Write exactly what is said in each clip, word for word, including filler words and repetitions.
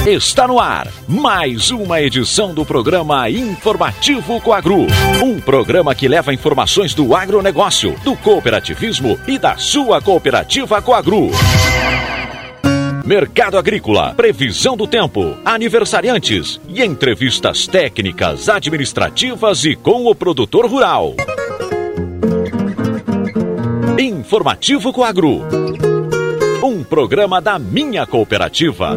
Está no ar mais uma edição do programa Informativo Coagru. Um programa que leva informações do agronegócio, do cooperativismo e da sua cooperativa Coagru. Mercado agrícola, previsão do tempo, aniversariantes e entrevistas técnicas, administrativas e com o produtor rural. Informativo Coagru. Um programa da minha cooperativa.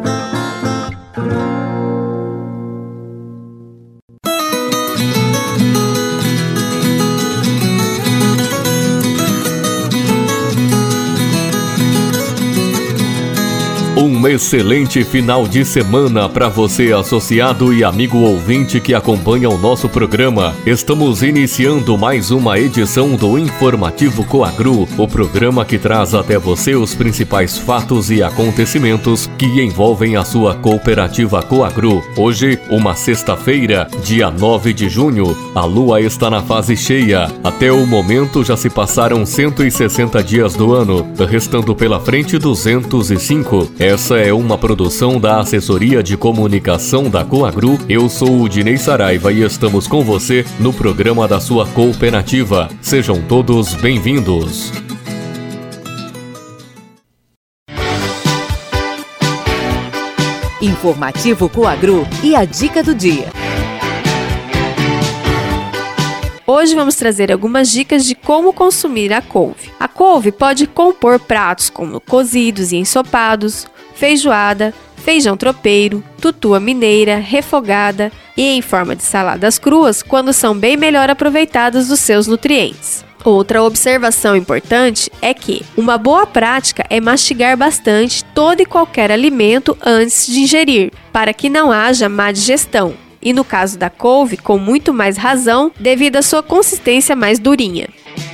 Um excelente final de semana para você, associado e amigo ouvinte que acompanha o nosso programa. Estamos iniciando mais uma edição do Informativo Coagru, o programa que traz até você os principais fatos e acontecimentos que envolvem a sua cooperativa Coagru. Hoje, uma sexta-feira, dia nove de junho, a lua está na fase cheia. Até o momento já se passaram cento e sessenta dias do ano, restando pela frente duzentos e cinco. Essa é uma produção da Assessoria de Comunicação da Coagru. Eu sou o Dinei Saraiva e estamos com você no programa da sua cooperativa. Sejam todos bem-vindos. Informativo Coagru e a dica do dia. Hoje vamos trazer algumas dicas de como consumir a couve. A couve pode compor pratos como cozidos e ensopados, feijoada, feijão tropeiro, tutua mineira, refogada e em forma de saladas cruas quando são bem melhor aproveitadas dos seus nutrientes. Outra observação importante é que uma boa prática é mastigar bastante todo e qualquer alimento antes de ingerir, para que não haja má digestão. E no caso da couve, com muito mais razão, devido à sua consistência mais durinha.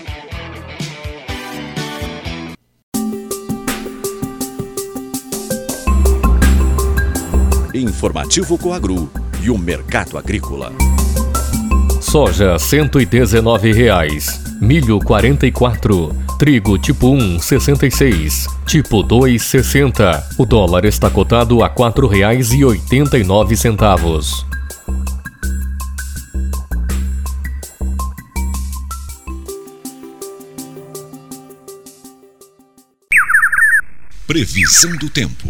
Informativo Coagru e o mercado agrícola. Soja cento e dezenove reais, milho quarenta e quatro, trigo tipo um sessenta e seis, tipo dois sessenta. O dólar está cotado a quatro reais e oitenta e nove centavos. Previsão do tempo.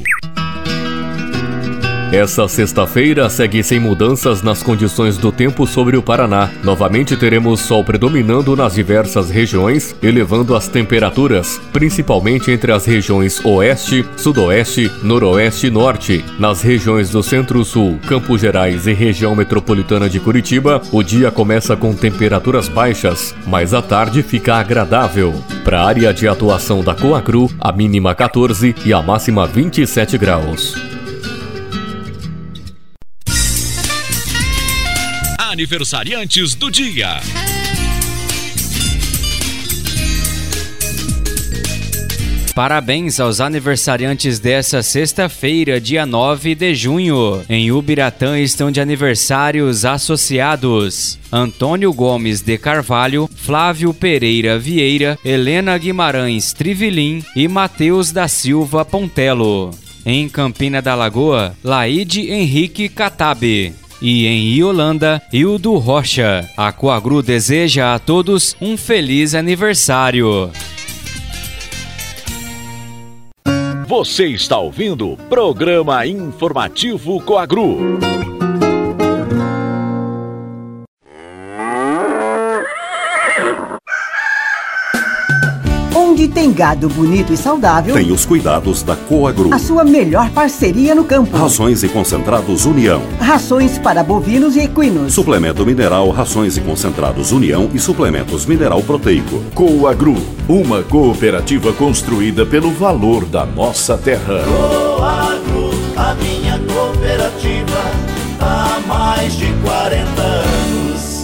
Essa sexta-feira segue sem mudanças nas condições do tempo sobre o Paraná. Novamente teremos sol predominando nas diversas regiões, elevando as temperaturas, principalmente entre as regiões Oeste, Sudoeste, Noroeste e Norte. Nas regiões do Centro-Sul, Campos Gerais e região metropolitana de Curitiba, o dia começa com temperaturas baixas, mas a tarde fica agradável. Para a área de atuação da Coagru, a mínima quatorze e a máxima vinte e sete graus. Aniversariantes do dia. Parabéns aos aniversariantes dessa sexta-feira, dia nove de junho. Em Ubiratã estão de aniversário os associados: Antônio Gomes de Carvalho, Flávio Pereira Vieira, Helena Guimarães Trivilim e Matheus da Silva Pontelo. Em Campina da Lagoa, Laide Henrique Catabe. E em Iolanda, Hildo Rocha. A Coagru deseja a todos um feliz aniversário. Você está ouvindo o programa Informativo Coagru. Onde tem gado bonito e saudável, tem os cuidados da Coagru. A sua melhor parceria no campo. Rações e concentrados União. Rações para bovinos e equinos. Suplemento mineral, rações e concentrados União e suplementos mineral proteico. Coagru, uma cooperativa construída pelo valor da nossa terra. Coagru, a minha cooperativa, há mais de quarenta anos.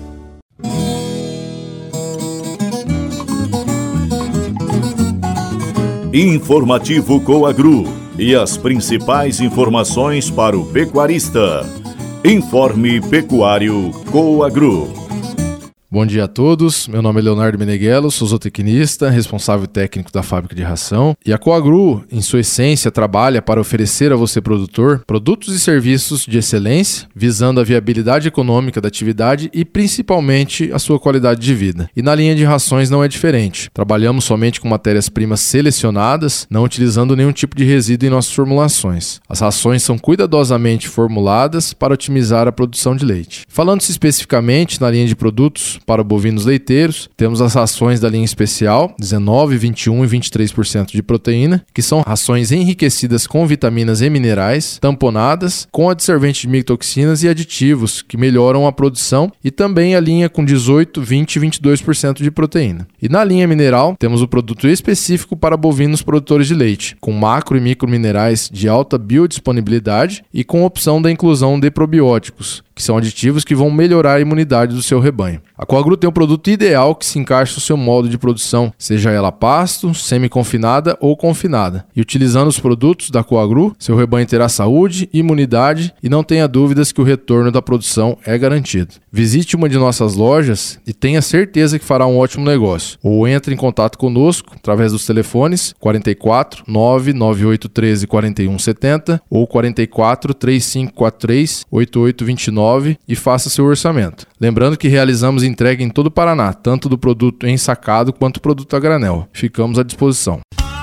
Informativo Coagru e as principais informações para o pecuarista. Informe Pecuário Coagru. Bom dia a todos, meu nome é Leonardo Meneghello, sou zootecnista, responsável técnico da fábrica de ração. E a Coagru, em sua essência, trabalha para oferecer a você, produtor, produtos e serviços de excelência, visando a viabilidade econômica da atividade e principalmente a sua qualidade de vida. E na linha de rações não é diferente. Trabalhamos somente com matérias-primas selecionadas, não utilizando nenhum tipo de resíduo em nossas formulações. As rações são cuidadosamente formuladas para otimizar a produção de leite. Falando-se especificamente na linha de produtos para bovinos leiteiros, temos as rações da linha especial, dezenove, vinte e um e vinte e três por cento de proteína, que são rações enriquecidas com vitaminas e minerais, tamponadas, com adsorvente de micotoxinas e aditivos que melhoram a produção, e também a linha com dezoito, vinte e vinte e dois por cento de proteína. E na linha mineral, temos o produto específico para bovinos produtores de leite, com macro e micro minerais de alta biodisponibilidade e com opção da inclusão de probióticos, que são aditivos que vão melhorar a imunidade do seu rebanho. A Coagru tem um produto ideal que se encaixa no seu modo de produção, seja ela pasto, semi-confinada ou confinada. E utilizando os produtos da Coagru, seu rebanho terá saúde, imunidade e não tenha dúvidas que o retorno da produção é garantido. Visite uma de nossas lojas e tenha certeza que fará um ótimo negócio. Ou entre em contato conosco através dos telefones quarenta e quatro, nove nove oito um três, quarenta e um setenta ou quarenta e quatro, trinta e cinco quarenta e três, oitenta e oito vinte e nove e faça seu orçamento. Lembrando que realizamos entrega em todo o Paraná, tanto do produto ensacado quanto do produto a granel. Ficamos à disposição.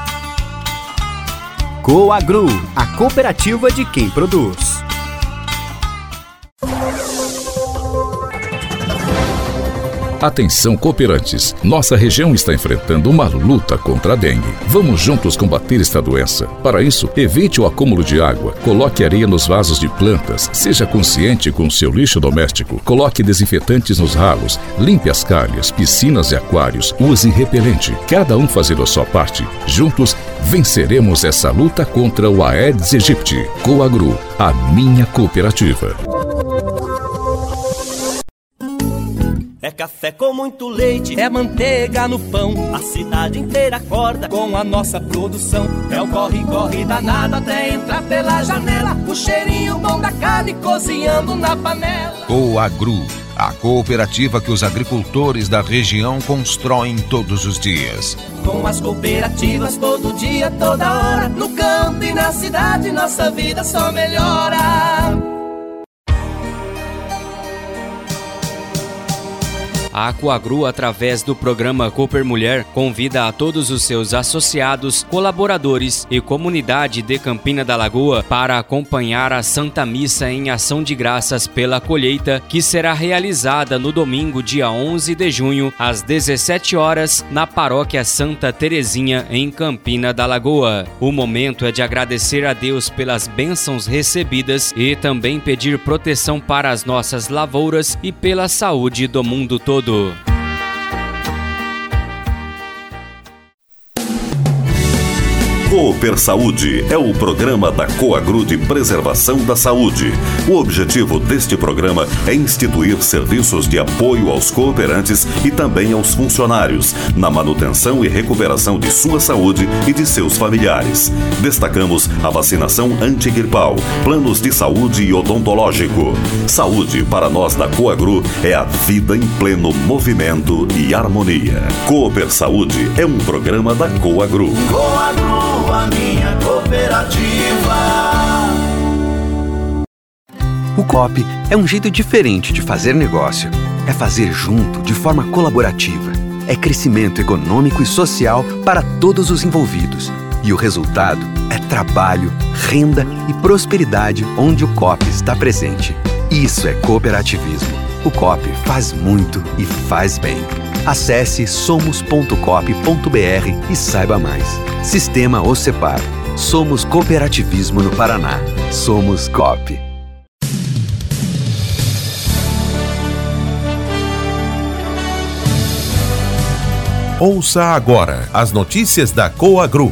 Coagru, a cooperativa de quem produz. Atenção, cooperantes! Nossa região está enfrentando uma luta contra a dengue. Vamos juntos combater esta doença. Para isso, evite o acúmulo de água, coloque areia nos vasos de plantas, seja consciente com o seu lixo doméstico, coloque desinfetantes nos ralos, limpe as calhas, piscinas e aquários, use repelente. Cada um fazendo a sua parte. Juntos, venceremos essa luta contra o Aedes aegypti. Coagru, a minha cooperativa. É café com muito leite, é manteiga no pão. A cidade inteira acorda com a nossa produção. É o corre-corre danado até entrar pela janela. O cheirinho bom da carne cozinhando na panela. Coagru, a cooperativa que os agricultores da região constroem todos os dias. Com as cooperativas todo dia, toda hora. No campo e na cidade nossa vida só melhora. A Coagru, através do programa Cooper Mulher, convida a todos os seus associados, colaboradores e comunidade de Campina da Lagoa para acompanhar a Santa Missa em Ação de Graças pela colheita, que será realizada no domingo, dia onze de junho, às dezessete horas, na Paróquia Santa Terezinha, em Campina da Lagoa. O momento é de agradecer a Deus pelas bênçãos recebidas e também pedir proteção para as nossas lavouras e pela saúde do mundo todo. Cooper Saúde é o programa da Coagru de preservação da saúde. O objetivo deste programa é instituir serviços de apoio aos cooperantes e também aos funcionários, na manutenção e recuperação de sua saúde e de seus familiares. Destacamos a vacinação antigripal, planos de saúde e odontológico. Saúde, para nós da Coagru, é a vida em pleno movimento e harmonia. Cooper Saúde é um programa da Coagru. Coagru, a minha cooperativa. O Coop é um jeito diferente de fazer negócio. É fazer junto, de forma colaborativa. É crescimento econômico e social para todos os envolvidos. E o resultado é trabalho, renda e prosperidade onde o Coop está presente. Isso é cooperativismo. O Coop faz muito e faz bem. Acesse somos ponto coop ponto br e saiba mais. Sistema Ocepar. Somos cooperativismo no Paraná. Somos Coop. Ouça agora as notícias da Coagru.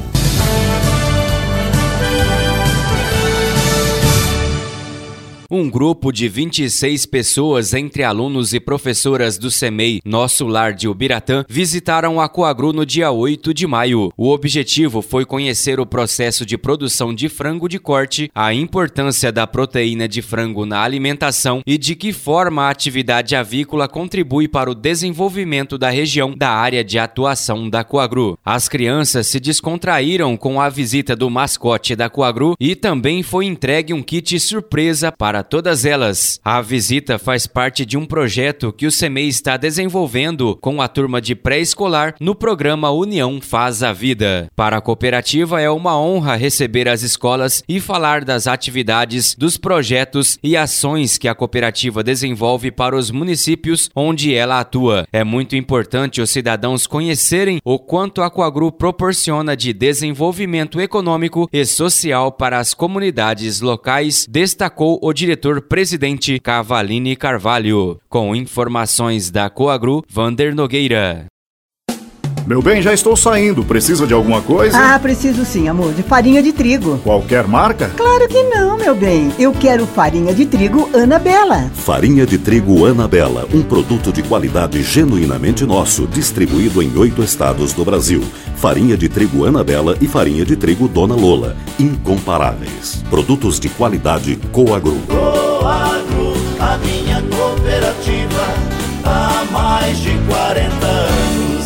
um grupo de vinte e seis pessoas, entre alunos e professoras do CEMEI Nosso Lar de Ubiratã, visitaram a Coagru no dia oito de maio. O objetivo foi conhecer o processo de produção de frango de corte, a importância da proteína de frango na alimentação e de que forma a atividade avícola contribui para o desenvolvimento da região da área de atuação da Coagru. As crianças se descontraíram com a visita do mascote da Coagru e também foi entregue um kit surpresa para todas elas. A visita faz parte de um projeto que o CEMEI está desenvolvendo com a turma de pré-escolar no programa União Faz a Vida. Para a cooperativa é uma honra receber as escolas e falar das atividades, dos projetos e ações que a cooperativa desenvolve para os municípios onde ela atua. É muito importante os cidadãos conhecerem o quanto a Coagru proporciona de desenvolvimento econômico e social para as comunidades locais, destacou o diretor-presidente Cavalini Carvalho. Com informações da Coagru, Vander Nogueira. Meu bem, já estou saindo. Precisa de alguma coisa? Ah, preciso sim, amor. De farinha de trigo. Qualquer marca? Claro que não, meu bem. Eu quero farinha de trigo Anabela. Farinha de trigo Anabela, um produto de qualidade genuinamente nosso, distribuído em oito estados do Brasil. Farinha de trigo Anabela e farinha de trigo Dona Lola, incomparáveis. Produtos de qualidade Coagru. Coagru, a minha cooperativa, há mais de quarenta anos.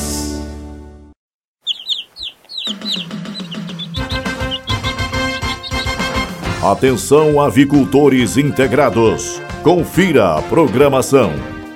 Atenção, avicultores integrados. Confira a programação.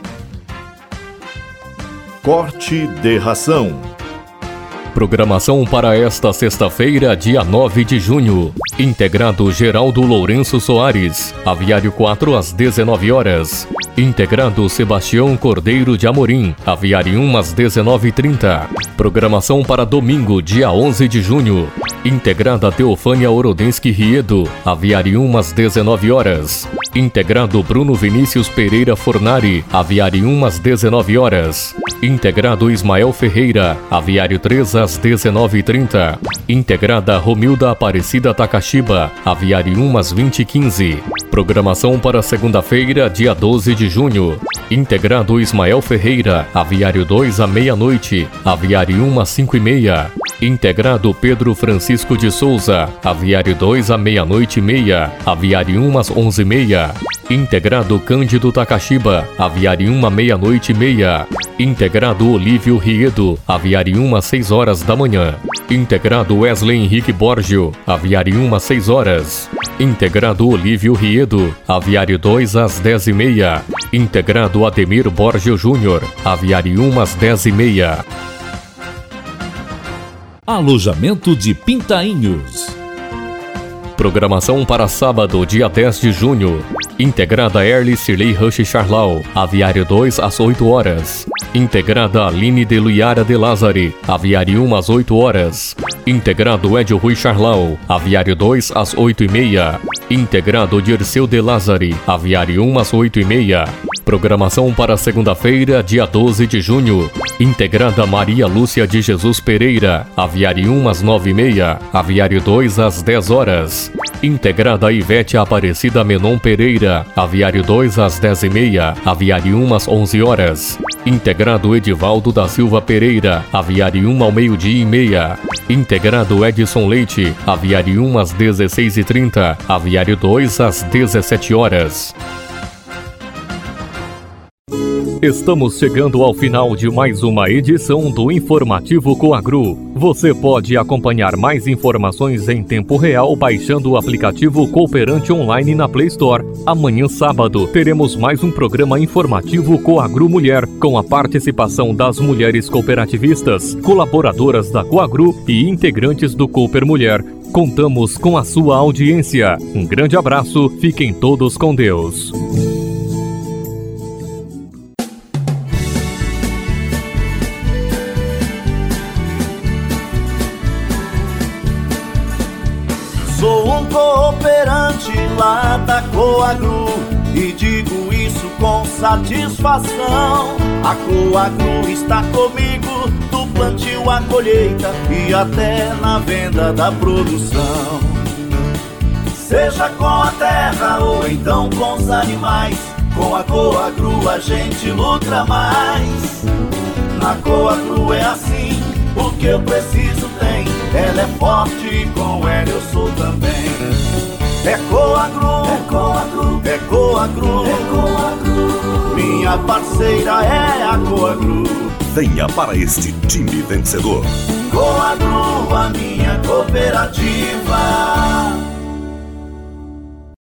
Corte de ração. Programação para esta sexta-feira, dia nove de junho. Integrado Geraldo Lourenço Soares, Aviário quatro às dezenove horas. Integrado Sebastião Cordeiro de Amorim, Aviário um às dezenove e trinta. Programação para domingo, dia onze de junho. Integrada Teofânia Orodensky Riedo, Aviário um às dezenove horas. Integrado Bruno Vinícius Pereira Fornari, Aviário um às dezenove horas. Integrado Ismael Ferreira, Aviário três às dezenove e trinta. Integrada Romilda Aparecida Takashiba, Aviário um às vinte e quinze. Programação para segunda-feira, dia doze de junho. Integrado Ismael Ferreira, Aviário dois à meia-noite, Aviário um às cinco e meia. Integrado Pedro Francisco de Souza, Aviário dois à meia-noite e meia, Aviário um às onze e meia. Integrado Cândido Takashiba, Aviário um à meia-noite e meia. Integrado Olívio Riedo, Aviário um às seis horas da manhã. Integrado Wesley Henrique Borgio, Aviário um às seis horas. Integrado Olívio Riedo, Aviário dois às dez e meia. Integrado Ademir Borgio Júnior, Aviário um às dez e meia. Alojamento de Pintainhos. Programação para sábado, dia dez de junho. Integrada Erly Cirlei Rush Charlau, Aviário dois às oito horas. Integrada Aline de Luiara de Lázari, Aviário um às oito horas. Integrado Edio Rui Charlau, Aviário dois às oito e meia. Integrado Dirceu de Lázari, Aviário um às oito e meia. Programação para segunda-feira, dia doze de junho. Integrada Maria Lúcia de Jesus Pereira, Aviário um às nove e meia, Aviário dois às dez horas. Integrada Ivete Aparecida Menon Pereira, Aviário dois às dez e meia, Aviário um às onze horas. Integrado Edivaldo da Silva Pereira, Aviário um ao meio-dia e meia. Integrado Edson Leite, Aviário um às dezesseis e trinta, Aviário dois às dezessete horas. Estamos chegando ao final de mais uma edição do Informativo Coagru. Você pode acompanhar mais informações em tempo real baixando o aplicativo Cooperante Online na Play Store. Amanhã, sábado, teremos mais um programa informativo Coagru Mulher, com a participação das mulheres cooperativistas, colaboradoras da Coagru e integrantes do Cooper Mulher. Contamos com a sua audiência. Um grande abraço, fiquem todos com Deus. Sou um cooperante lá da Coagru e digo isso com satisfação. A Coagru está comigo do plantio à colheita e até na venda da produção. Seja seja com a terra ou então com os animais. Com a Coagro a gente luta mais. Na Coagro é assim, o que eu preciso tem. Ela é forte e com ela eu sou também. É Coagro, é Coagro, é Coagro, é Coagro. Minha parceira é a Coagro. Venha para este time vencedor. Coagro, a minha cooperativa.